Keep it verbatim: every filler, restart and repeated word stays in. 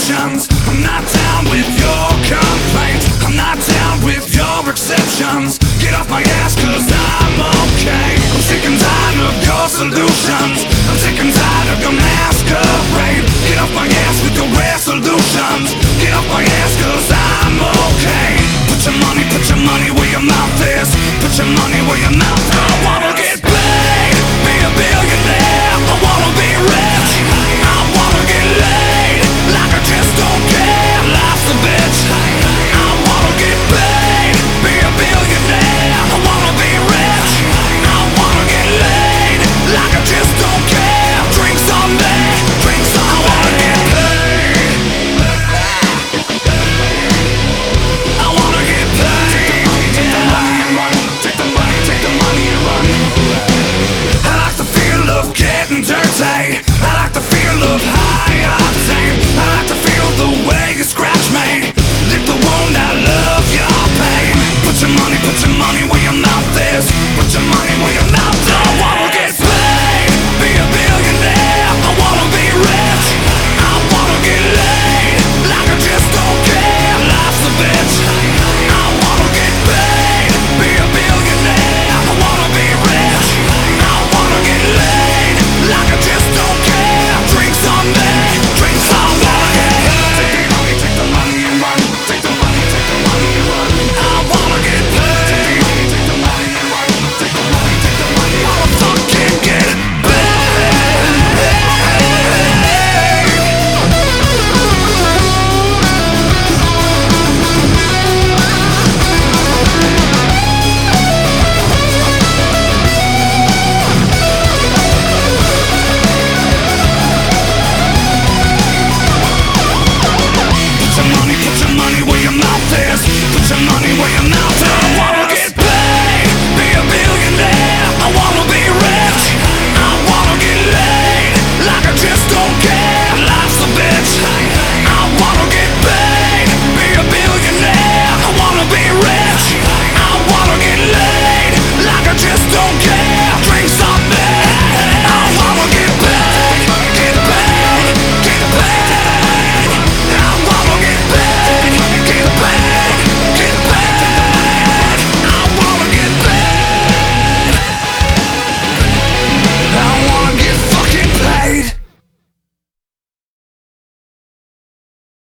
exceptions. I'm not down with your complaints. I'm not down with your exceptions. Get off my ass cause I'm okay. I'm sick and tired of your solutions. I'm sick and tired of your masquerade. Get off my ass with your resolutions. Get off my ass cause I'm okay. Put your money, put your money where your mouth is. Put your money where your mouth is. I wanna get paid, be a billionaire. I wanna be rich, I wanna get laid. Like I just don't care, life's a bitch. I wanna get paid, be a billionaire. I wanna be rich, I wanna get laid. Like I just don't care, drinks on me, drinks on me. I wanna get paid, I wanna get paid. Take the money and run, take the money, take the money and run. I like the feel of getting dirty. I like the feel of high octane. I like to feel the way you scratch me. Lick the wound, I love your pain. Put your money, put your money where your mouth is. Put your money where your mouth is. I wanna get paid, be a billionaire. I wanna be rich, I wanna get laid. Like I just don't care, life's a bitch. I wanna get paid, be a billionaire. I wanna be rich, I wanna get laid. Like I just don't care, drinks on me, drinks on me. Take the money, take the money and run. Take the money, take the money and run. I wanna get paid. Take the money and run. Take the money, take the money. I wanna fucking get Put your money, put your money where your mouth is. Put your money where your mouth is.